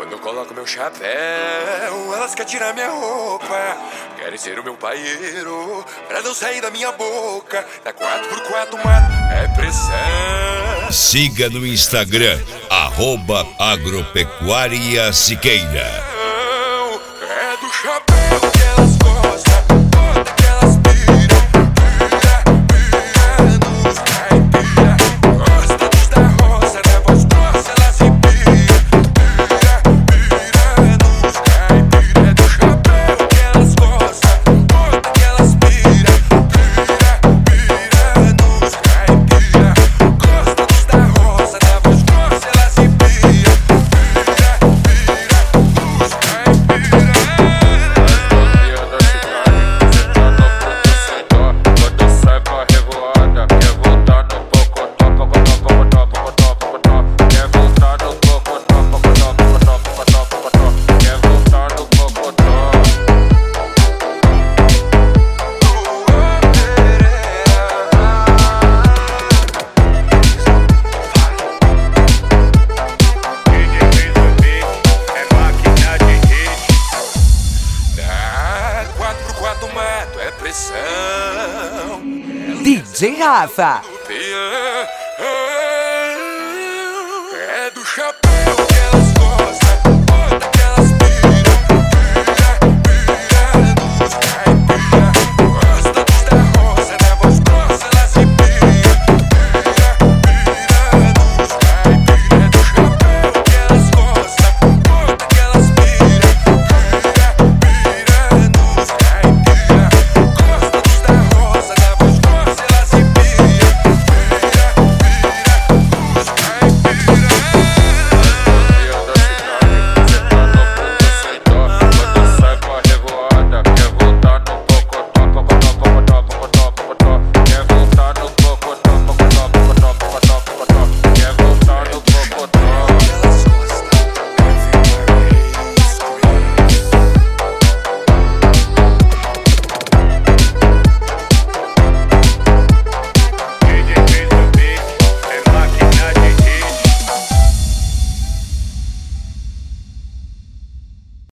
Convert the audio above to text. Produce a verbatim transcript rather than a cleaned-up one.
Quando eu coloco meu chapéu, elas querem tirar minha roupa, querem ser o meu paieiro, pra não sair da minha boca. Da quatro por quatro mato é pressão. Siga no Instagram, arroba Agropecuária Siqueira. É do chapéu que elas gostam, bota que elas pira, pira, pira nos caipira. Gosta dos da roça, na voz grossa ela se pira, pira, pira nos caipira. É do chapéu que elas gostam, bota que elas pira, pira, pira nos caipira. Gosta dos da roça, na voz grossa ela se pira, pira, pira nos caipira. É pressão. D J Rafa. É do chapéu.